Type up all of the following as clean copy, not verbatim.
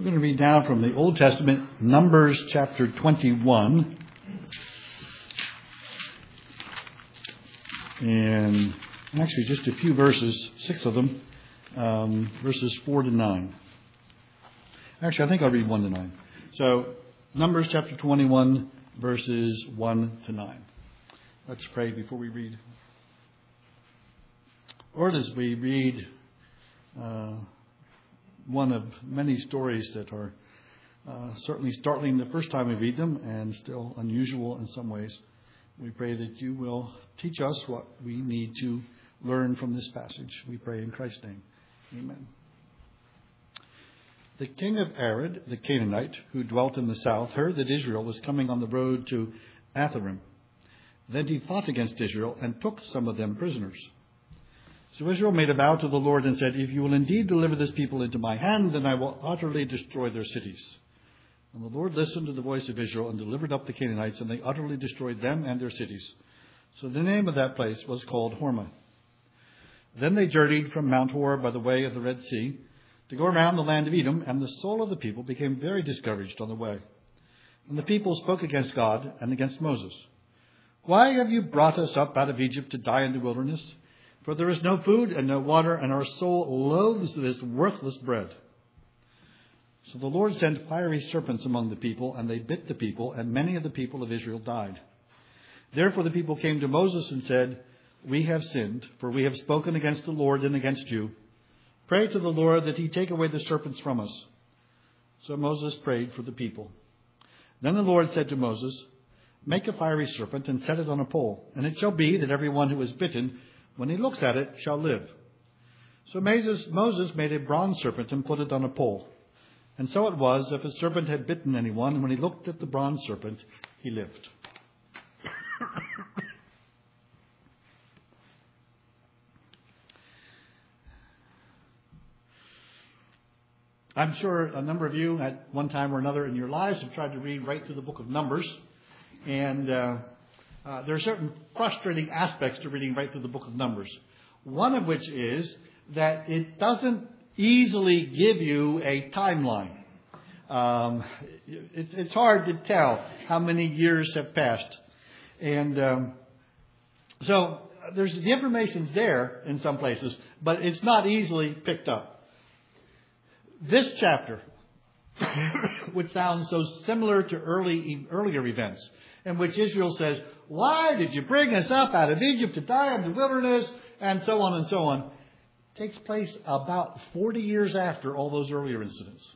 We're going to read now from the Old Testament, Numbers chapter 21. And actually just a few verses, 6 of them, verses 4 to 9. Actually, I think I'll read 1 to 9. So, Numbers chapter 21, verses 1 to 9. Let's pray before we read. Lord, as we read one of many stories that are certainly startling the first time we read them and still unusual in some ways, we pray that you will teach us what we need to learn from this passage. We pray in Christ's name. Amen. The king of Arad, the Canaanite, who dwelt in the south, heard that Israel was coming on the road to Atharim. Then he fought against Israel and took some of them prisoners. So Israel made a vow to the Lord and said, "If you will indeed deliver this people into my hand, then I will utterly destroy their cities." And the Lord listened to the voice of Israel and delivered up the Canaanites, and they utterly destroyed them and their cities. So the name of that place was called Hormah. Then they journeyed from Mount Hor by the way of the Red Sea to go around the land of Edom, and the soul of the people became very discouraged on the way. And the people spoke against God and against Moses. "Why have you brought us up out of Egypt to die in the wilderness? For there is no food and no water, and our soul loathes this worthless bread." So the Lord sent fiery serpents among the people, and they bit the people, and many of the people of Israel died. Therefore the people came to Moses and said, "We have sinned, for we have spoken against the Lord and against you. Pray to the Lord that he take away the serpents from us." So Moses prayed for the people. Then the Lord said to Moses, "Make a fiery serpent and set it on a pole, and it shall be that everyone who is bitten, when he looks at it, shall live." So Moses made a bronze serpent and put it on a pole. And so it was, if a serpent had bitten anyone, when he looked at the bronze serpent, he lived. I'm sure a number of you at one time or another in your lives have tried to read right through the book of Numbers. And there are certain frustrating aspects to reading right through the book of Numbers. One of which is that it doesn't easily give you a timeline. It's hard to tell how many years have passed. And so there's the information's there in some places, but it's not easily picked up. This chapter, which sounds so similar to earlier events, in which Israel says, "Why did you bring us up out of Egypt to die in the wilderness?" and so on, takes place about 40 years after all those earlier incidents.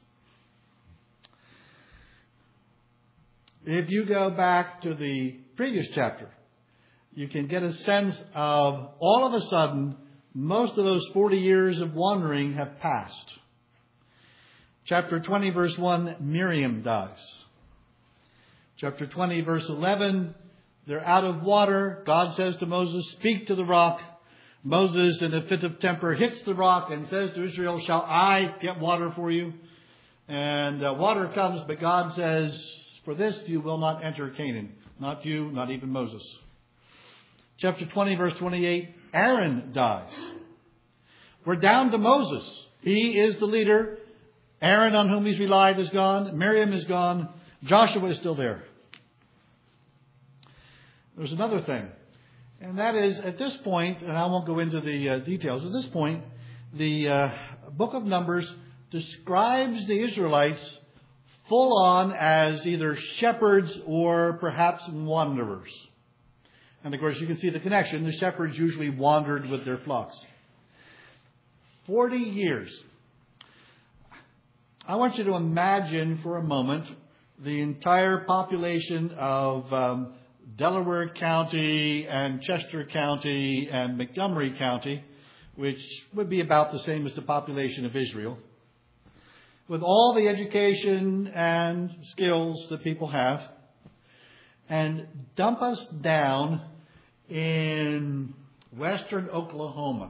If you go back to the previous chapter, you can get a sense of all of a sudden, most of those 40 years of wandering have passed. Chapter 20, verse 1, Miriam dies. Chapter 20, verse 11, they're out of water. God says to Moses, "Speak to the rock." Moses, in a fit of temper, hits the rock and says to Israel, "Shall I get water for you?" And water comes, but God says, "For this you will not enter Canaan." Not you, not even Moses. Chapter 20, verse 28, Aaron dies. We're down to Moses. He is the leader. Aaron, on whom he's relied, is gone. Miriam is gone. Joshua is still there. There's another thing. And that is, at this point, and I won't go into the details, at this point, the book of Numbers describes the Israelites full on as either shepherds or perhaps wanderers. And of course, you can see the connection. The shepherds usually wandered with their flocks. 40 years. I want you to imagine for a moment the entire population of Delaware County and Chester County and Montgomery County, which would be about the same as the population of Israel, with all the education and skills that people have, and dump us down in western Oklahoma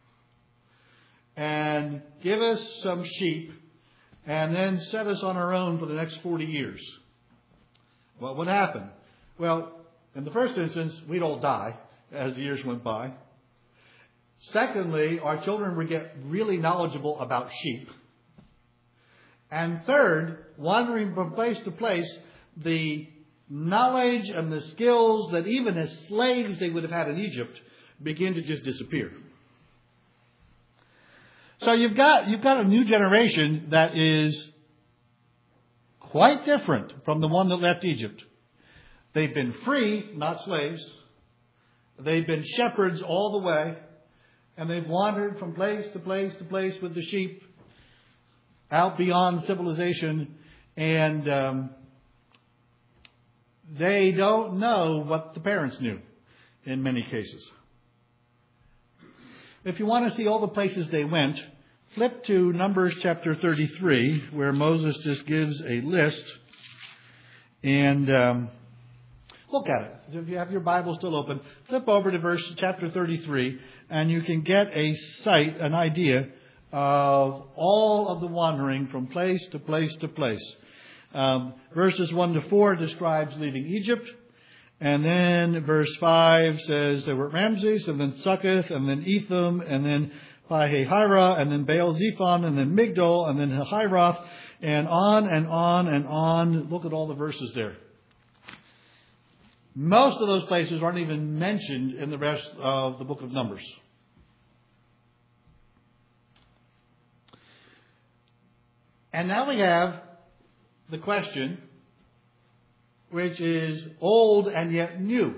and give us some sheep and then set us on our own for the next 40 years. What would happen? Well, in the first instance, we'd all die as the years went by. Secondly, our children would get really knowledgeable about sheep. And third, wandering from place to place, the knowledge and the skills that even as slaves they would have had in Egypt begin to just disappear. So you've got a new generation that is quite different from the one that left Egypt. They've been free, not slaves. They've been shepherds all the way. And they've wandered from place to place to place with the sheep out beyond civilization. And they don't know what the parents knew in many cases. If you want to see all the places they went, flip to Numbers chapter 33, where Moses just gives a list. And look at it. If you have your Bible still open, flip over to chapter 33, and you can get a sight, an idea of all of the wandering from place to place to place. Verses 1 to 4 describes leaving Egypt. And then verse 5 says they were at Ramses, and then Succoth, and then Etham, and then Pi-hahiroth, and then Baal-zephon, and then Migdol, and then Hahiroth, and on and on and on. Look at all the verses there. Most of those places aren't even mentioned in the rest of the book of Numbers. And now we have the question, which is old and yet new.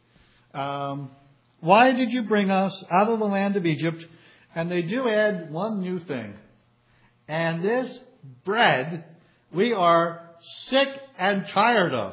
Why did you bring us out of the land of Egypt? And they do add one new thing. And this bread we are sick and tired of.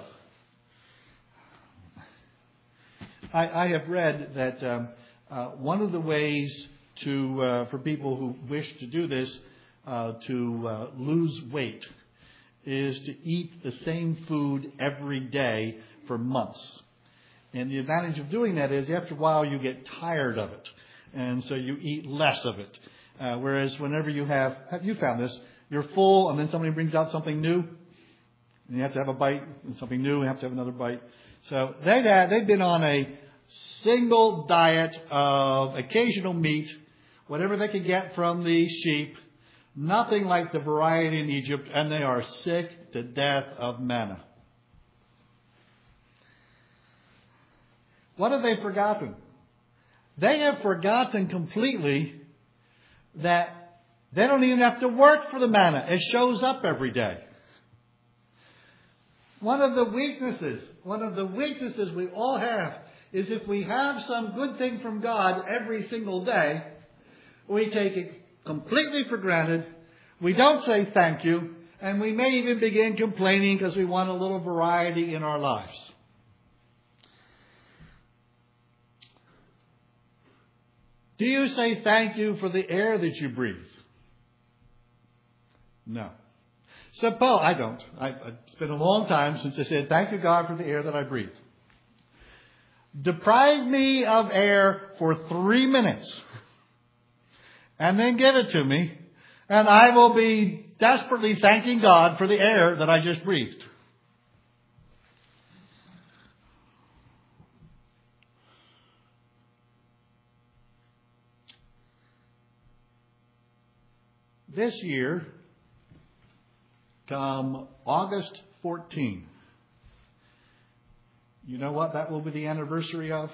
I have read that one of the ways for people who wish to do this, to lose weight, is to eat the same food every day for months. And the advantage of doing that is after a while you get tired of it. And so you eat less of it. Whereas whenever you have you found this, you're full and then somebody brings out something new. And you have to have a bite, and something new, and have to have another bite. So they've been on a single diet of occasional meat, whatever they could get from the sheep. Nothing like the variety in Egypt, and they are sick to death of manna. What have they forgotten? They have forgotten completely that they don't even have to work for the manna. It shows up every day. One of the weaknesses we all have is if we have some good thing from God every single day, we take it completely for granted. We don't say thank you, and we may even begin complaining because we want a little variety in our lives. Do you say thank you for the air that you breathe? No. Suppose I don't. It's been a long time since I said thank you, God, for the air that I breathe. Deprive me of air for 3 minutes, and then give it to me, and I will be desperately thanking God for the air that I just breathed. This year, come August 14, you know what that will be the anniversary of?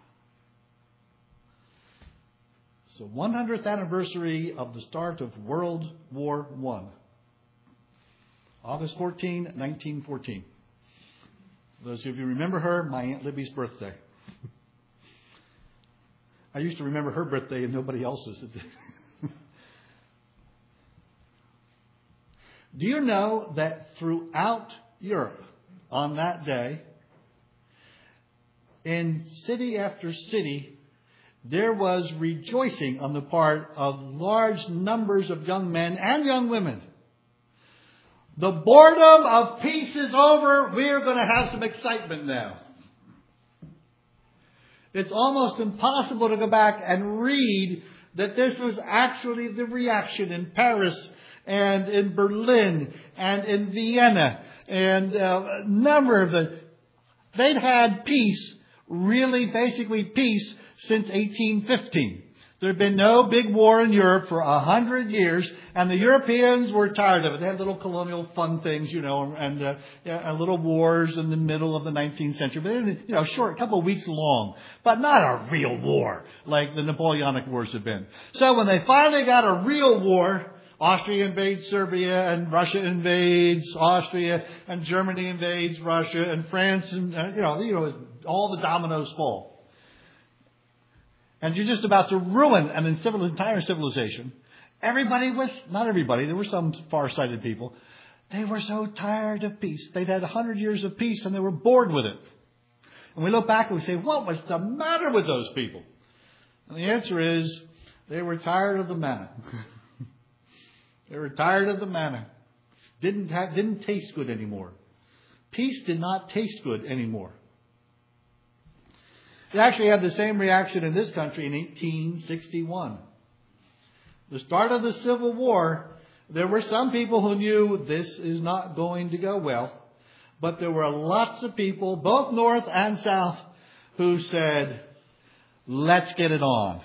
It's the 100th anniversary of the start of World War I. August 14, 1914. Those of you remember her, my Aunt Libby's birthday. I used to remember her birthday and nobody else's. Do you know that throughout Europe on that day, in city after city, there was rejoicing on the part of large numbers of young men and young women. The boredom of peace is over. We're going to have some excitement now. It's almost impossible to go back and read that this was actually the reaction in Paris and in Berlin and in Vienna and a number of them. They'd had peace, really basically peace, since 1815. There had been no big war in Europe for 100 years, and the Europeans were tired of it. They had little colonial fun things, and little wars in the middle of the 19th century. But, short, a couple of weeks long, but not a real war like the Napoleonic Wars had been. So when they finally got a real war, Austria invades Serbia, and Russia invades Austria, and Germany invades Russia, and France, and all the dominoes fall. And you're just about to ruin an entire civilization. Not everybody, there were some far-sighted people. They were so tired of peace. They'd had 100 years of peace and they were bored with it. And we look back and we say, what was the matter with those people? And the answer is, they were tired of the manna. They were tired of the manna. Didn't taste good anymore. Peace did not taste good anymore. They actually had the same reaction in this country in 1861. The start of the Civil War, there were some people who knew this is not going to go well. But there were lots of people, both North and South, who said, let's get it on.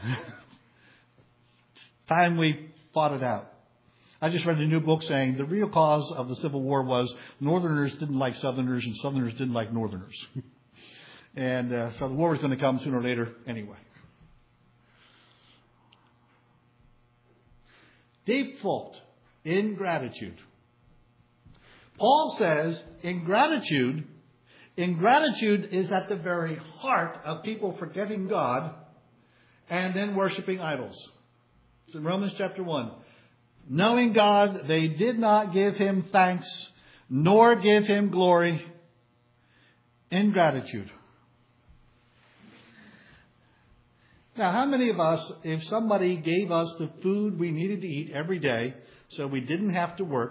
Time we fought it out. I just read a new book saying the real cause of the Civil War was Northerners didn't like Southerners and Southerners didn't like Northerners. And so the war was going to come sooner or later anyway. Default ingratitude. Paul says ingratitude is at the very heart of people forgetting God and then worshiping idols. It's in Romans chapter 1. Knowing God, they did not give him thanks, nor give him glory. Ingratitude. Now, how many of us, if somebody gave us the food we needed to eat every day so we didn't have to work,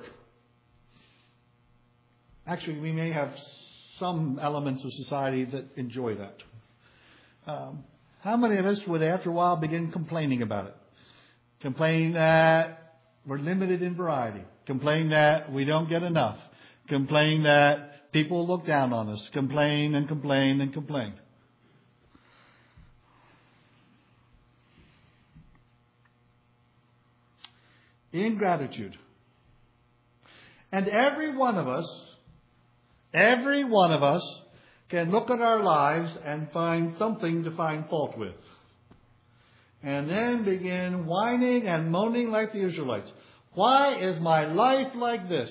actually, we may have some elements of society that enjoy that. How many of us would, after a while, begin complaining about it? Complain that we're limited in variety. Complain that we don't get enough. Complain that people look down on us. Complain and complain and complain. Ingratitude. And every one of us can look at our lives and find something to find fault with. And then begin whining and moaning like the Israelites. Why is my life like this?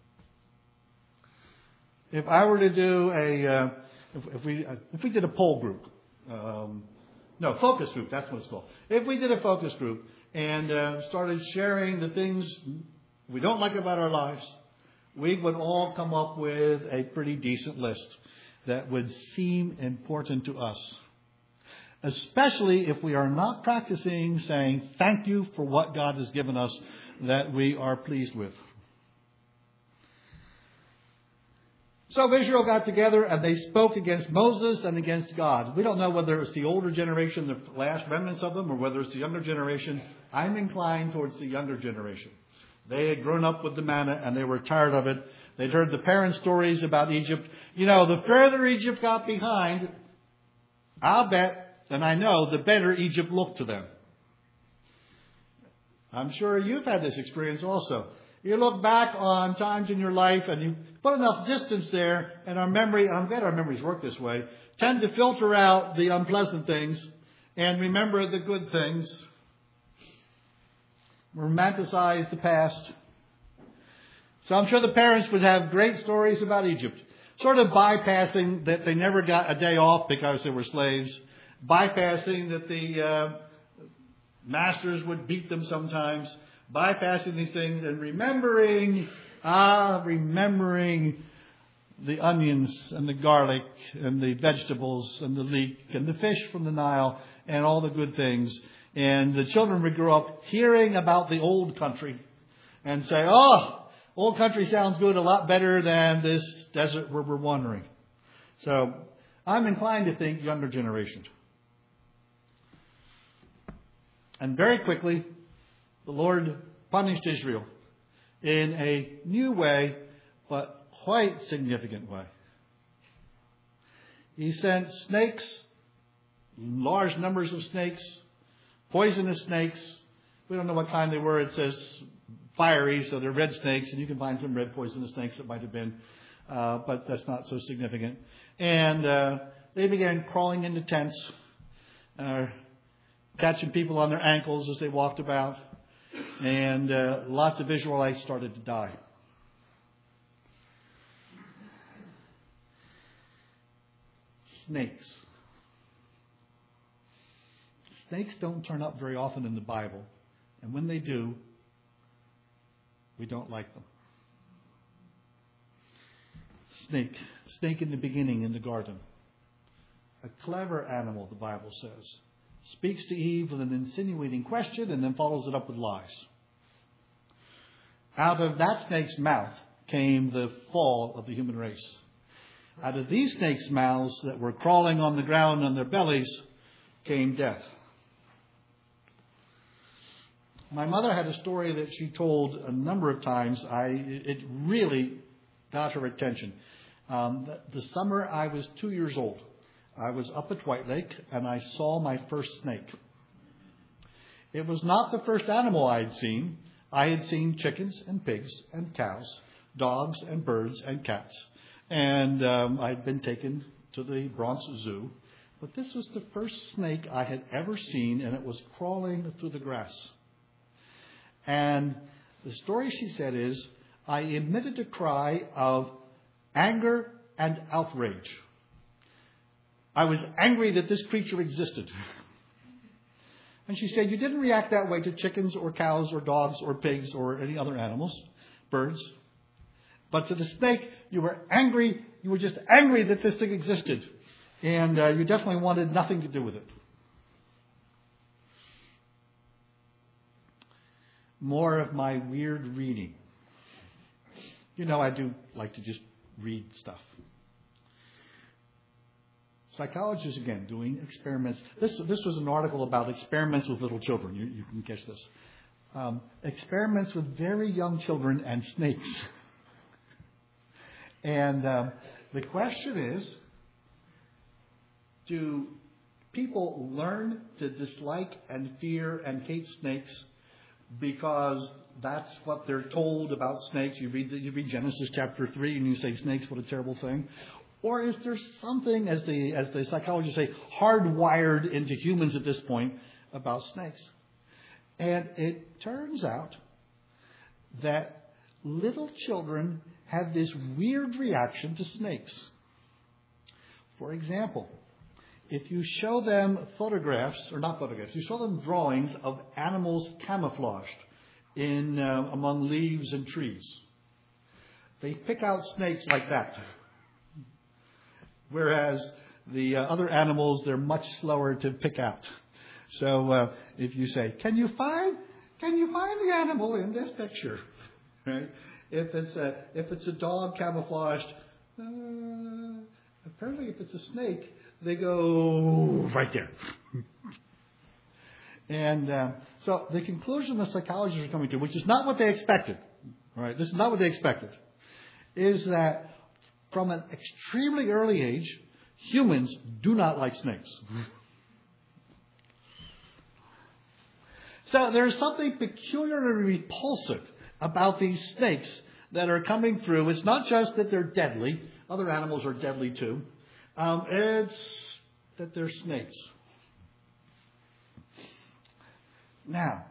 If I were to do if we did a poll group, focus group, that's what it's called. If we did a focus group and started sharing the things we don't like about our lives, we would all come up with a pretty decent list that would seem important to us. Especially if we are not practicing saying thank you for what God has given us that we are pleased with. So Israel got together and they spoke against Moses and against God. We don't know whether it's the older generation, the last remnants of them, or whether it's the younger generation. I'm inclined towards the younger generation. They had grown up with the manna and they were tired of it. They'd heard the parents' stories about Egypt. The further Egypt got behind, I'll bet, and I know, the better Egypt looked to them. I'm sure you've had this experience also. You look back on times in your life and you put enough distance there, and our memory, I'm glad our memories work this way, tend to filter out the unpleasant things and remember the good things. Romanticize the past. So I'm sure the parents would have great stories about Egypt, sort of bypassing that they never got a day off because they were slaves, bypassing that the masters would beat them sometimes, bypassing these things and remembering the onions and the garlic and the vegetables and the leek and the fish from the Nile and all the good things. And the children would grow up hearing about the old country and say, oh, old country sounds good, a lot better than this desert where we're wandering. So I'm inclined to think younger generation. And very quickly, the Lord punished Israel in a new way, but quite significant way. He sent snakes, large numbers of snakes, Poisonous snakes. We don't know what kind they were. It says fiery, so they're red snakes, and you can find some red poisonous snakes that might have been, but that's not so significant. And they began crawling into tents, catching people on their ankles as they walked about, and lots of Israelites started to die. Snakes. Snakes don't turn up very often in the Bible, and when they do, we don't like them. Snake in the beginning in the garden. A clever animal, the Bible says. Speaks to Eve with an insinuating question and then follows it up with lies. Out of that snake's mouth came the fall of the human race. Out of these snakes' mouths that were crawling on the ground on their bellies came death. My mother had a story that she told a number of times. It really got her attention. The summer I was 2 years old, I was up at White Lake and I saw my first snake. It was not the first animal I had seen. I had seen chickens and pigs and cows, dogs and birds and cats. And I'd been taken to the Bronx Zoo. But this was the first snake I had ever seen, and it was crawling through the grass. And the story, she said, is I emitted a cry of anger and outrage. I was angry that this creature existed. And she said, you didn't react that way to chickens or cows or dogs or pigs or any other animals, birds. But to the snake, you were angry. You were just angry that this thing existed. And you definitely wanted nothing to do with it. More of my weird reading. You know, I do like to just read stuff. Psychologists, again, doing experiments. This was an article about experiments with little children. You can catch this. Experiments with very young children and snakes. And the question is, do people learn to dislike and fear and hate snakes because that's what they're told about snakes? You read Genesis chapter 3 and you say, snakes, what a terrible thing. Or is there something, as the psychologists say, hardwired into humans at this point about snakes? And it turns out that little children have this weird reaction to snakes. For example, if you show them you show them drawings of animals camouflaged in among leaves and trees, they pick out snakes like that. Whereas the other animals, they're much slower to pick out. So if you say, can you find the animal in this picture? Right? If it's a dog camouflaged, apparently if it's a snake, they go right there. And so the conclusion the psychologists are coming to, which is not what they expected, right? This is not what they expected, is that from an extremely early age, humans do not like snakes. So there's something peculiarly repulsive about these snakes that are coming through. It's not just that they're deadly. Other animals are deadly too. It's that they're snakes. Now,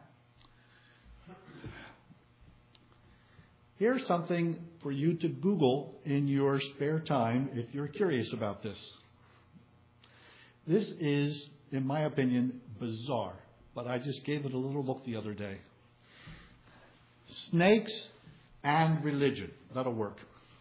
here's something for you to Google in your spare time if you're curious about this. This is, in my opinion, bizarre, but I just gave it a little look the other day. Snakes and religion. That'll work.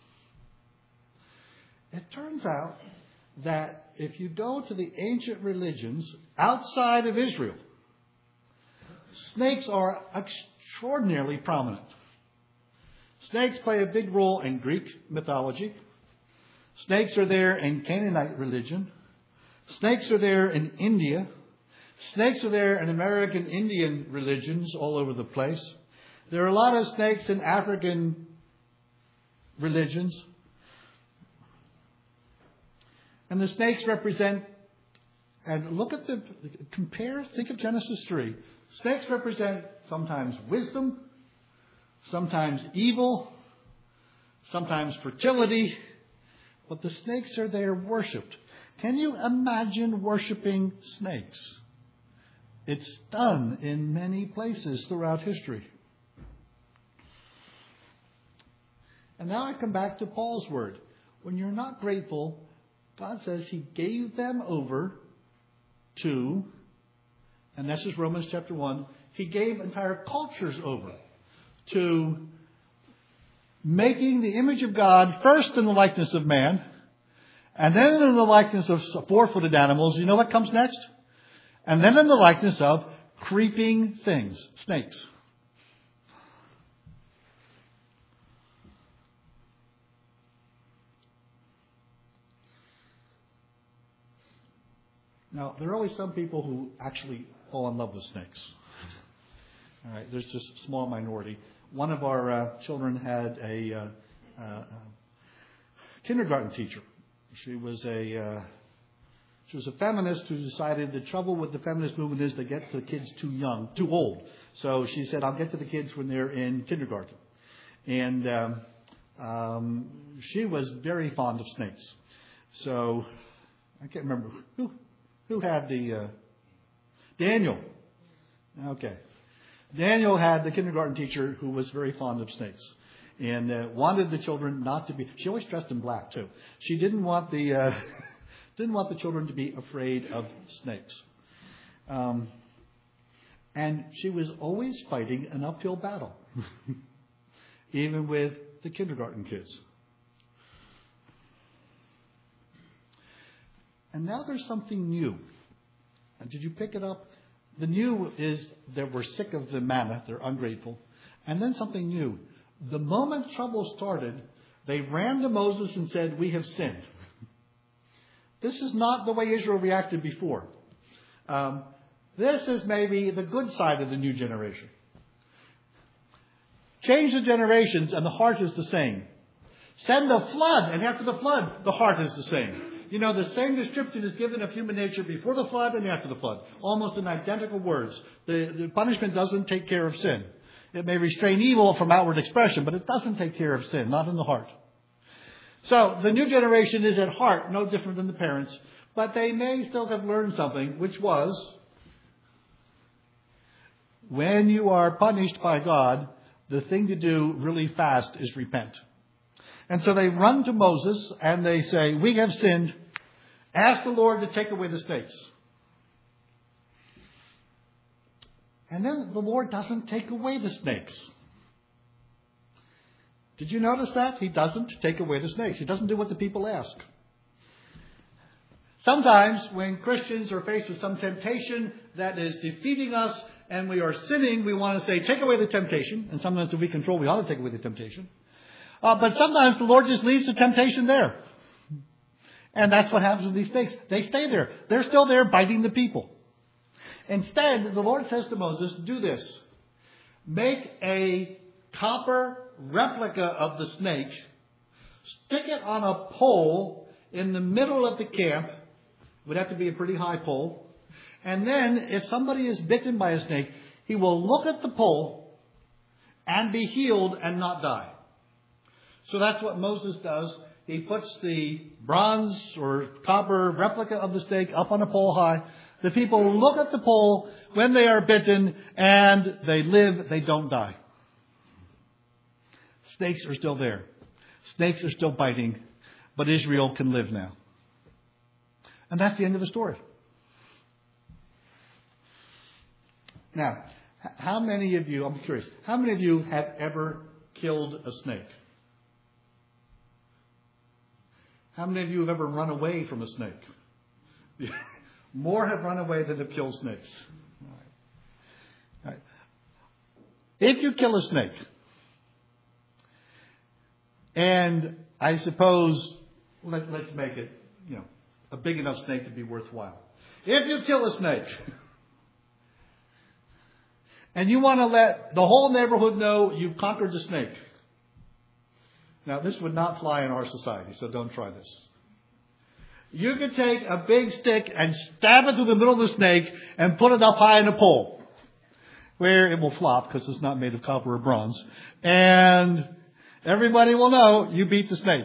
It turns out that if you go to the ancient religions outside of Israel, snakes are extraordinarily prominent. Snakes play a big role in Greek mythology. Snakes are there in Canaanite religion. Snakes are there in India. Snakes are there in American Indian religions all over the place. There are a lot of snakes in African religions. And the snakes represent And look at think of Genesis 3. Snakes represent sometimes wisdom, sometimes evil, sometimes fertility, but the snakes are there worshipped. Can you imagine worshiping snakes? It's done in many places throughout history. And now I come back to Paul's word. When you're not grateful, God says He gave them over to, and this is Romans chapter 1, He gave entire cultures over to making the image of God first in the likeness of man, and then in the likeness of four-footed animals. You know what comes next? And then in the likeness of creeping things, snakes. Now, there are always some people who actually fall in love with snakes. All right, there's just a small minority. One of our children had a kindergarten teacher. She was a feminist who decided the trouble with the feminist movement is they get the kids too old. So she said, I'll get to the kids when they're in kindergarten. And she was very fond of snakes. So I can't remember who had the Daniel. Okay. Daniel had the kindergarten teacher who was very fond of snakes and wanted the children not to be. She always dressed in black too. She didn't want the children to be afraid of snakes. And she was always fighting an uphill battle, even with the kindergarten kids. And now there's something new. And did you pick it up? The new is that we're sick of the manna. They're ungrateful. And then something new. The moment trouble started, they ran to Moses and said, we have sinned. This is not the way Israel reacted before. This is maybe the good side of the new generation. Change the generations and the heart is the same. Send a flood, and after the flood, the heart is the same. You know, the same description is given of human nature before the flood and after the flood. Almost in identical words. The punishment doesn't take care of sin. It may restrain evil from outward expression, but it doesn't take care of sin, not in the heart. So the new generation is at heart no different than the parents, but they may still have learned something, which was, when you are punished by God, the thing to do really fast is repent. And so they run to Moses and they say, we have sinned. Ask the Lord to take away the snakes. And then the Lord doesn't take away the snakes. Did you notice that? He doesn't take away the snakes. He doesn't do what the people ask. Sometimes when Christians are faced with some temptation that is defeating us and we are sinning, we want to say, take away the temptation. And sometimes if we control, we ought to take away the temptation. But sometimes the Lord just leaves the temptation there. And that's what happens with these snakes. They stay there. They're still there biting the people. Instead, the Lord says to Moses, do this. Make a copper replica of the snake. Stick it on a pole in the middle of the camp. It would have to be a pretty high pole. And then if somebody is bitten by a snake, he will look at the pole and be healed and not die. So that's what Moses does. He puts the bronze or copper replica of the snake up on a pole high. The people look at the pole when they are bitten and they live, they don't die. Snakes are still there. Snakes are still biting, but Israel can live now. And that's the end of the story. Now, how many of you, I'm curious, how many of you have ever killed a snake? How many of you have ever run away from a snake? More have run away than have killed snakes. All right. If you kill a snake, and I suppose, let's make it, a big enough snake to be worthwhile. If you kill a snake, and you want to let the whole neighborhood know you've conquered the snake. Now, this would not fly in our society, so don't try this. You could take a big stick and stab it through the middle of the snake and put it up high in a pole, where it will flop because it's not made of copper or bronze. And everybody will know you beat the snake.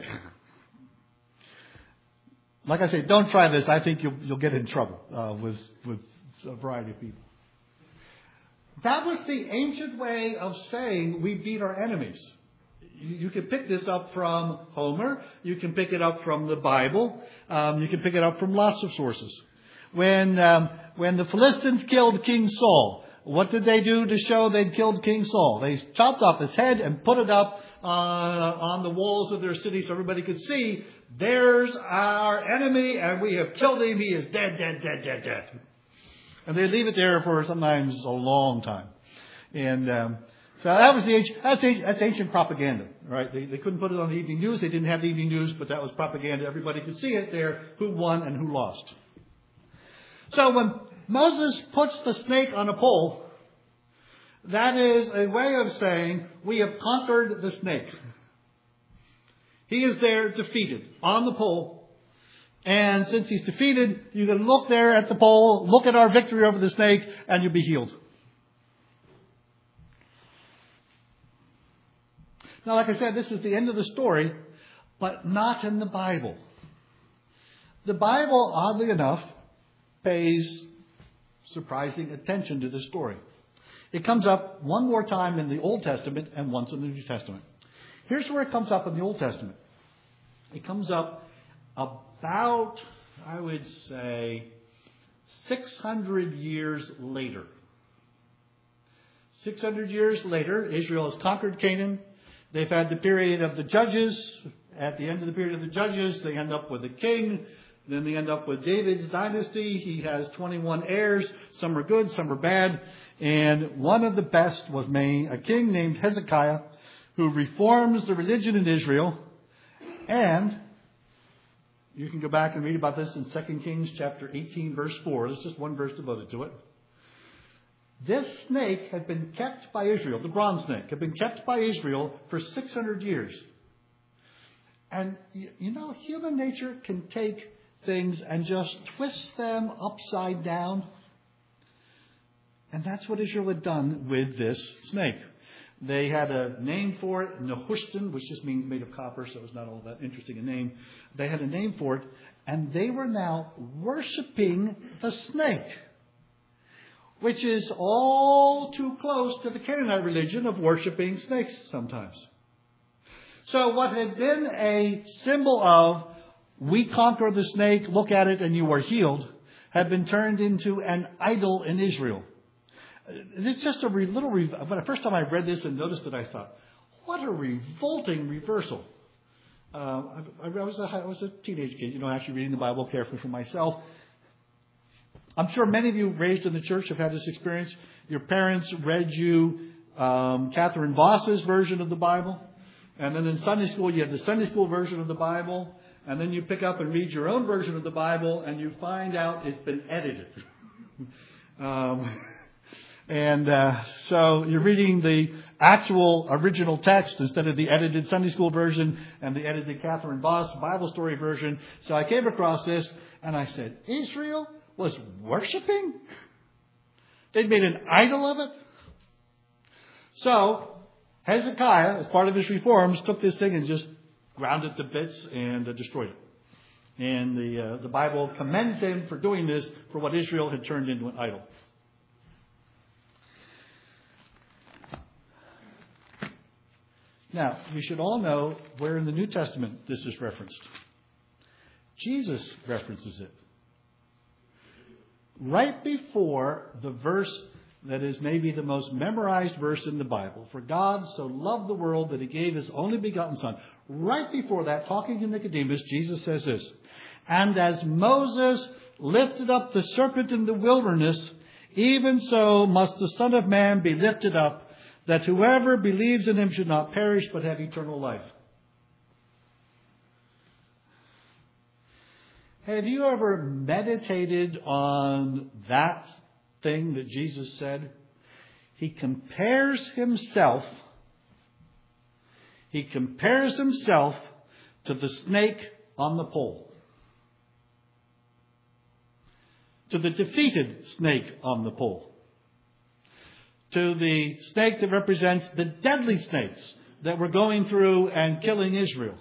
Like I say, don't try this. I think you'll get in trouble with a variety of people. That was the ancient way of saying we beat our enemies. You can pick this up from Homer. You can pick it up from the Bible. You can pick it up from lots of sources. When the Philistines killed King Saul, what did they do to show they'd killed King Saul? They chopped off his head and put it up on the walls of their city so everybody could see, there's our enemy and we have killed him. He is dead, dead, dead, dead, dead. And they leave it there for sometimes a long time. And so that's ancient propaganda, right? They couldn't put it on the evening news. They didn't have the evening news, but that was propaganda. Everybody could see it there, who won and who lost. So when Moses puts the snake on a pole, that is a way of saying we have conquered the snake. He is there defeated on the pole. And since he's defeated, you can look there at the pole, look at our victory over the snake, and you'll be healed. Now, like I said, this is the end of the story, but not in the Bible. The Bible, oddly enough, pays surprising attention to this story. It comes up one more time in the Old Testament and once in the New Testament. Here's where it comes up in the Old Testament. It comes up about, I would say, 600 years later. 600 years later, Israel has conquered Canaan. They've had the period of the judges. At the end of the period of the judges, they end up with a king. Then they end up with David's dynasty. He has 21 heirs. Some are good, some are bad. And one of the best was a king named Hezekiah, who reforms the religion in Israel. And you can go back and read about this in 2 Kings chapter 18, verse 4. There's just one verse devoted to it. This snake had been kept by Israel, the bronze snake, had been kept by Israel for 600 years. And, you know, human nature can take things and just twist them upside down. And that's what Israel had done with this snake. They had a name for it, Nehushtan, which just means made of copper, so it's not all that interesting a name. They had a name for it, and they were now worshiping the snake, which is all too close to the Canaanite religion of worshiping snakes sometimes. So what had been a symbol of, we conquer the snake, look at it and you are healed, had been turned into an idol in Israel. It's just a little... When the first time I read this and noticed it, I thought, what a revolting reversal. I was a teenage kid, actually reading the Bible carefully for myself. I'm sure many of you raised in the church have had this experience. Your parents read you Catherine Voss's version of the Bible. And then in Sunday school, you have the Sunday school version of the Bible. And then you pick up and read your own version of the Bible, and you find out it's been edited. So you're reading the actual original text instead of the edited Sunday school version and the edited Catherine Voss Bible story version. So I came across this, and I said, Israel was worshiping? They'd made an idol of it? So Hezekiah, as part of his reforms, took this thing and just ground it to bits and destroyed it. And the Bible commends him for doing this, for what Israel had turned into an idol. Now, we should all know where in the New Testament this is referenced. Jesus references it. Right before the verse that is maybe the most memorized verse in the Bible. For God so loved the world that he gave his only begotten Son. Right before that, talking to Nicodemus, Jesus says this, and as Moses lifted up the serpent in the wilderness, even so must the Son of Man be lifted up, that whoever believes in him should not perish but have eternal life. Have you ever meditated on that thing that Jesus said? He compares himself to the snake on the pole. to the defeated snake on the pole, to the snake that represents the deadly snakes that were going through and killing Israel.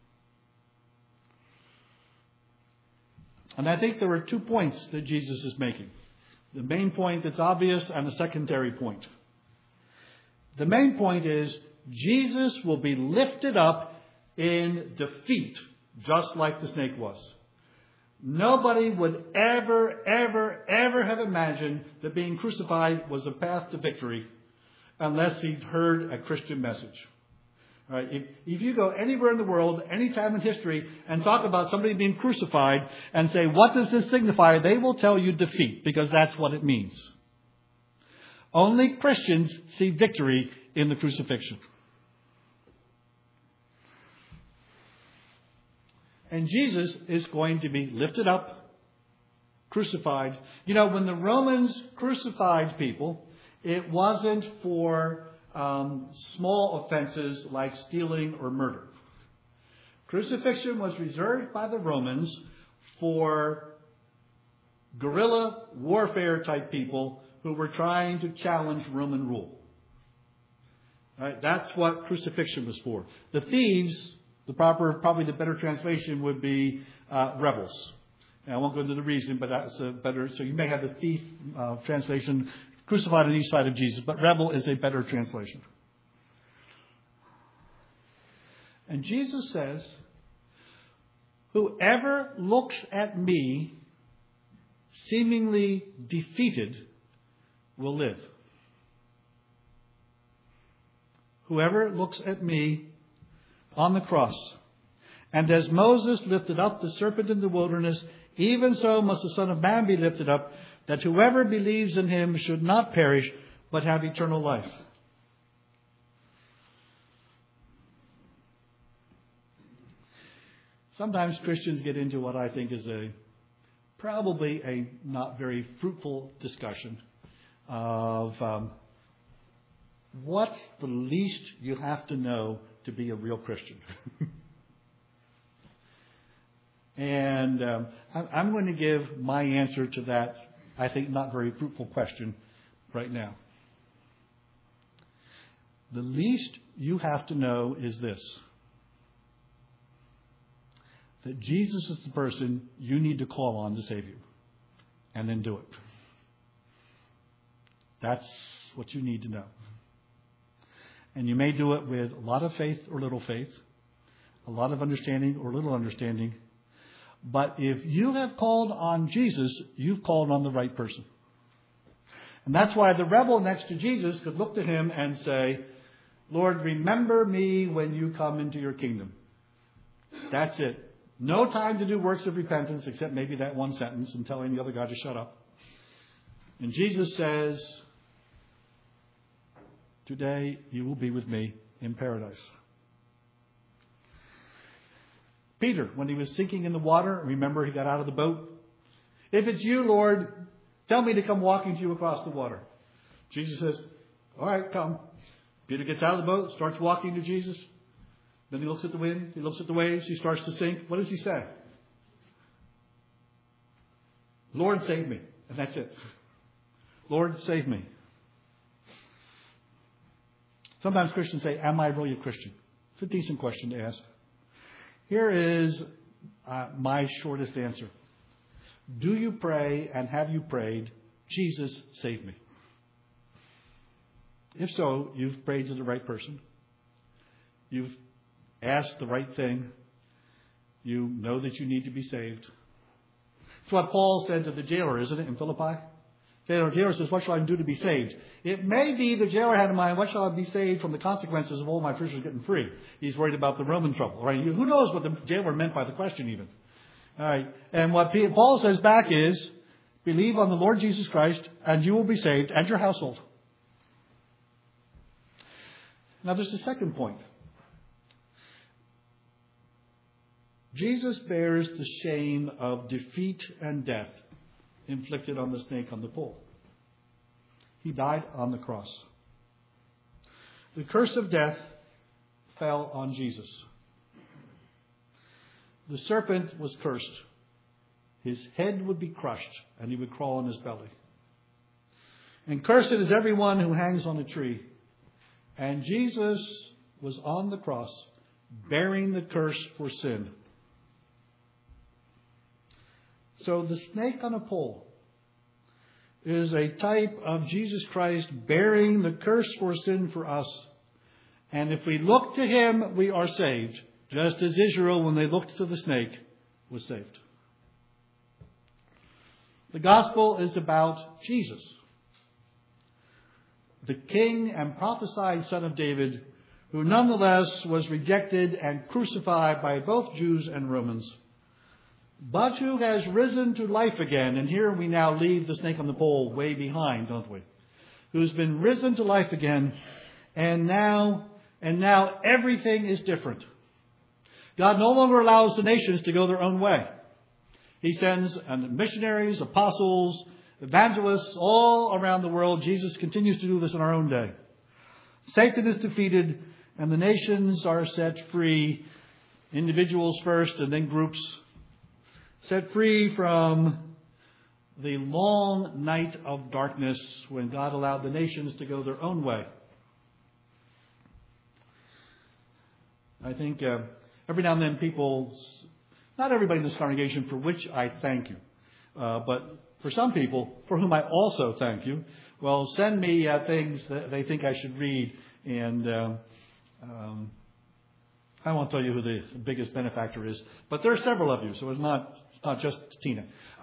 And I think there are 2 points that Jesus is making. The main point that's obvious and a secondary point. The main point is Jesus will be lifted up in defeat, just like the snake was. Nobody would ever have imagined that being crucified was a path to victory unless he'd heard a Christian message. Right? If you go anywhere in the world, any time in history, and talk about somebody being crucified and say, what does this signify? They will tell you defeat, because that's what it means. Only Christians see victory in the crucifixion. And Jesus is going to be lifted up, crucified. You know, when the Romans crucified people, it wasn't for small offenses like stealing or murder. Crucifixion was reserved by the Romans for guerrilla warfare type people who were trying to challenge Roman rule. Right? That's what crucifixion was for. The thieves, probably the better translation would be rebels. Now, I won't go into the reason, but that's a better. So you may have the thief translation, crucified on each side of Jesus, but rebel is a better translation. And Jesus says, whoever looks at me seemingly defeated will live. Whoever looks at me on the cross, and as Moses lifted up the serpent in the wilderness, even so must the Son of Man be lifted up, that whoever believes in him should not perish, but have eternal life. Sometimes Christians get into what I think is probably a not very fruitful discussion of what's the least you have to know to be a real Christian. And I'm going to give my answer to that, I think, not very fruitful question right now. The least you have to know is this: that Jesus is the person you need to call on to save you. And then do it. That's what you need to know. And you may do it with a lot of faith or little faith, a lot of understanding or little understanding. But if you have called on Jesus, you've called on the right person. And that's why the rebel next to Jesus could look to him and say, Lord, remember me when you come into your kingdom. That's it. No time to do works of repentance, except maybe that one sentence and telling the other guy to shut up. And Jesus says, today you will be with me in paradise. Peter, when he was sinking in the water, remember he got out of the boat? If it's you, Lord, tell me to come walking to you across the water. Jesus says, all right, come. Peter gets out of the boat, starts walking to Jesus. Then he looks at the wind, he looks at the waves, he starts to sink. What does he say? Lord, save me. And that's it. Lord, save me. Sometimes Christians say, am I really a Christian? It's a decent question to ask. Here is my shortest answer. Do you pray, and have you prayed, Jesus, save me? If so, you've prayed to the right person. You've asked the right thing. You know that you need to be saved. It's what Paul said to the jailer, isn't it, in Philippi? The jailer says, what shall I do to be saved? It may be the jailer had in mind, what shall I be saved from the consequences of all my prisoners getting free? He's worried about the Roman trouble. Right? Who knows what the jailer meant by the question even? All right. And what Paul says back is, believe on the Lord Jesus Christ, and you will be saved, and your household. Now there's the second point. Jesus bears the shame of defeat and death inflicted on the snake on the pole. He died on the cross. The curse of death fell on Jesus. The serpent was cursed. his head would be crushed and he would crawl on his belly. And cursed is everyone who hangs on a tree. And Jesus was on the cross, bearing the curse for sin. So the snake on a pole is a type of Jesus Christ bearing the curse for sin for us. And if we look to him, we are saved, just as Israel, when they looked to the snake, was saved. The gospel is about Jesus, the King and prophesied Son of David, who nonetheless was rejected and crucified by both Jews and Romans, but who has risen to life again. And here we now leave the snake on the pole way behind, don't we? Who's been risen to life again, and now everything is different. God no longer allows the nations to go their own way. He sends missionaries, apostles, evangelists all around the world. Jesus continues to do this in our own day. Satan is defeated and the nations are set free. Individuals first and then groups. Set free from the long night of darkness when God allowed the nations to go their own way. I think every now and then people, not everybody in this congregation for which I thank you, but for some people for whom I also thank you, well, send me things that they think I should read. And I won't tell you who the biggest benefactor is, but there are several of you, so it's not just Tina.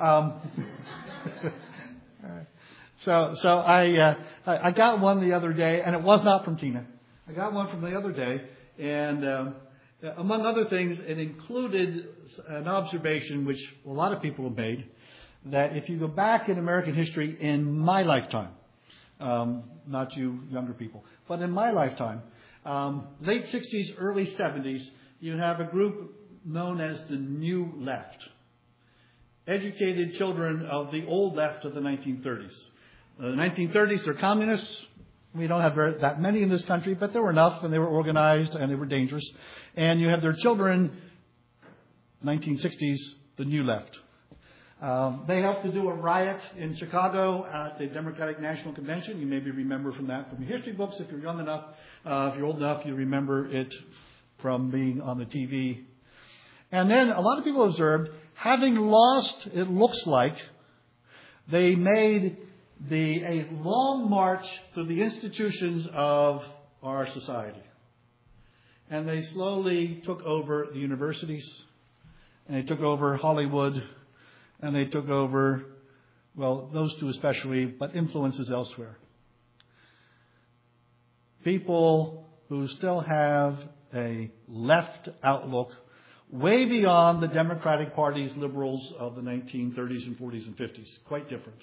So I got one the other day, and it was not from Tina. I got one from the other day, and among other things, it included an observation which a lot of people have made, that if you go back in American history in my lifetime, not you younger people, but in my lifetime, late 60s, early 70s, you have a group known as the New Left. Educated children of the old left of the 1930s. The 1930s, they're communists. We don't have that many in this country, but there were enough, and they were organized, and they were dangerous. And you have their children, 1960s, the New Left. They helped to do a riot in Chicago at the Democratic National Convention. You maybe remember from that from your history books. If you're young enough, if you're old enough, you remember it from being on the TV. And then a lot of people observed, having lost, it looks like, they made a long march through the institutions of our society. And they slowly took over the universities, and they took over Hollywood, and they took over, well, those two especially, but influences elsewhere. People who still have a left outlook way beyond the Democratic Party's liberals of the 1930s and 40s and 50s. Quite different.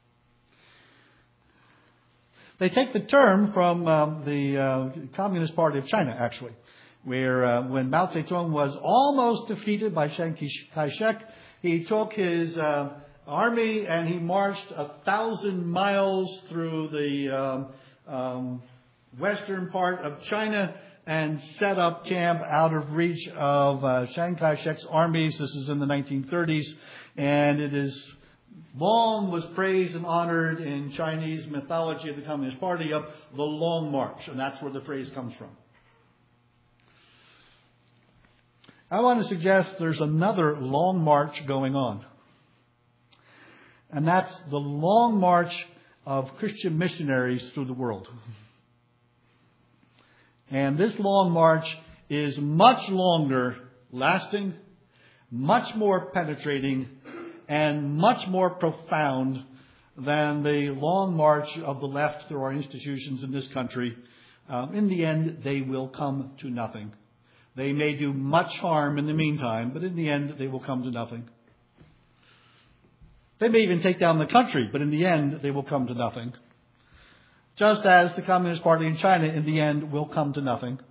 They take the term from the Communist Party of China, actually, where when Mao Zedong was almost defeated by Chiang Kai-shek, he took his army and he marched 1,000 miles through the western part of China and set up camp out of reach of Chiang Kai-shek's armies. This is in the 1930s, and it is long was praised and honored in Chinese mythology of the Communist Party of the Long March, and that's where the phrase comes from. I want to suggest there's another long march going on, and that's the long march of Christian missionaries through the world. And this long march is much longer lasting, much more penetrating, and much more profound than the long march of the left through our institutions in this country. In the end, they will come to nothing. They may do much harm in the meantime, but in the end, they will come to nothing. They may even take down the country, but in the end, they will come to nothing. Just as the Communist Party in China, in the end, will come to nothing.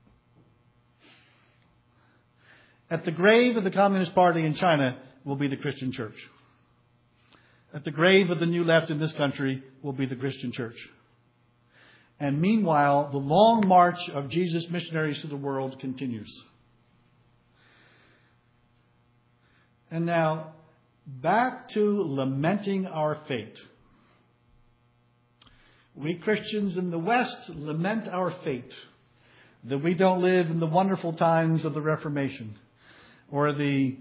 At the grave of the Communist Party in China will be the Christian church. At the grave of the New Left in this country will be the Christian church. And meanwhile, the long march of Jesus' missionaries to the world continues. And now, back to lamenting our fate. We Christians in the West lament our fate, that we don't live in the wonderful times of the Reformation or the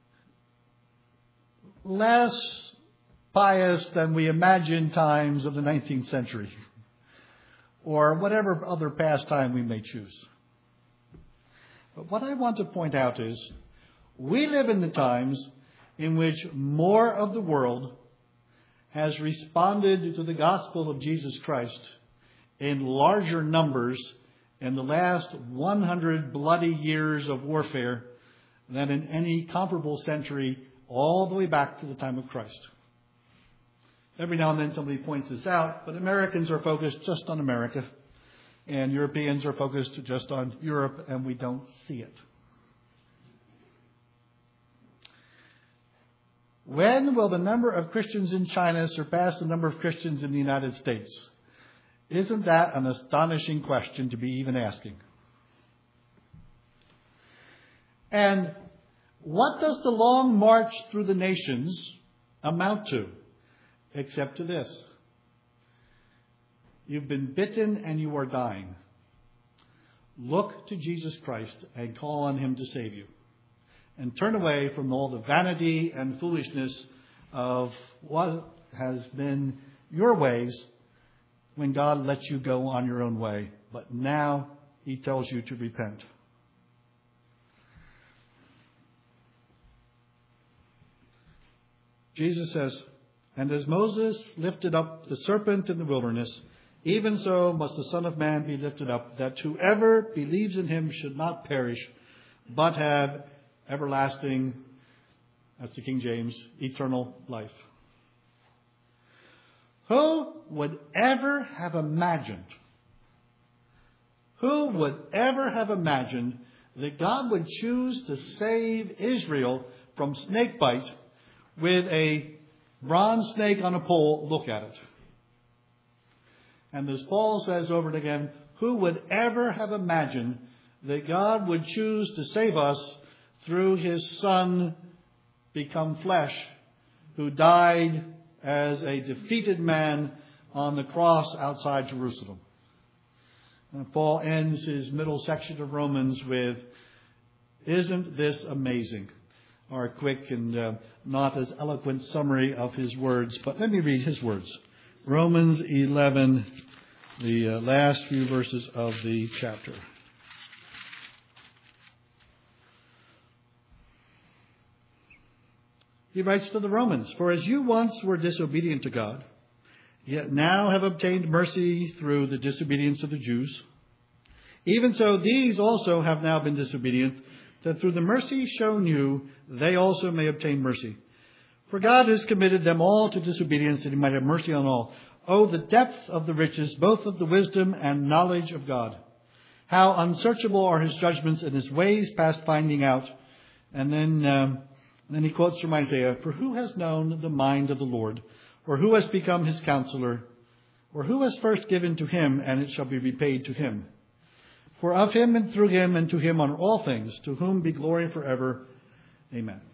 less pious than we imagine times of the 19th century or whatever other pastime we may choose. But what I want to point out is we live in the times in which more of the world has responded to the gospel of Jesus Christ in larger numbers in the last 100 bloody years of warfare than in any comparable century all the way back to the time of Christ. Every now and then somebody points this out, but Americans are focused just on America, and Europeans are focused just on Europe, and we don't see it. When will the number of Christians in China surpass the number of Christians in the United States? Isn't that an astonishing question to be even asking? And what does the long march through the nations amount to? Except to this. You've been bitten and you are dying. Look to Jesus Christ and call on Him to save you. And turn away from all the vanity and foolishness of what has been your ways when God lets you go on your own way. But now He tells you to repent. Jesus says, "And as Moses lifted up the serpent in the wilderness, even so must the Son of Man be lifted up, that whoever believes in Him should not perish, but have everlasting," that's the King James, eternal life. Who would ever have imagined that God would choose to save Israel from snake bite with a bronze snake on a pole? Look at it. And as Paul says over and again, who would ever have imagined that God would choose to save us through His Son become flesh, who died as a defeated man on the cross outside Jerusalem? And Paul ends his middle section of Romans with, "Isn't this amazing?" Our quick and not as eloquent summary of his words. But let me read his words. Romans 11, the last few verses of the chapter. He writes to the Romans, "For as you once were disobedient to God, yet now have obtained mercy through the disobedience of the Jews, even so these also have now been disobedient, that through the mercy shown you, they also may obtain mercy. For God has committed them all to disobedience, that He might have mercy on all. Oh, the depth of the riches, both of the wisdom and knowledge of God! How unsearchable are His judgments and His ways past finding out." And then he quotes from Isaiah, "For who has known the mind of the Lord? Or who has become His counselor? Or who has first given to Him, and it shall be repaid to Him? For of Him and through Him and to Him are all things, to whom be glory forever. Amen."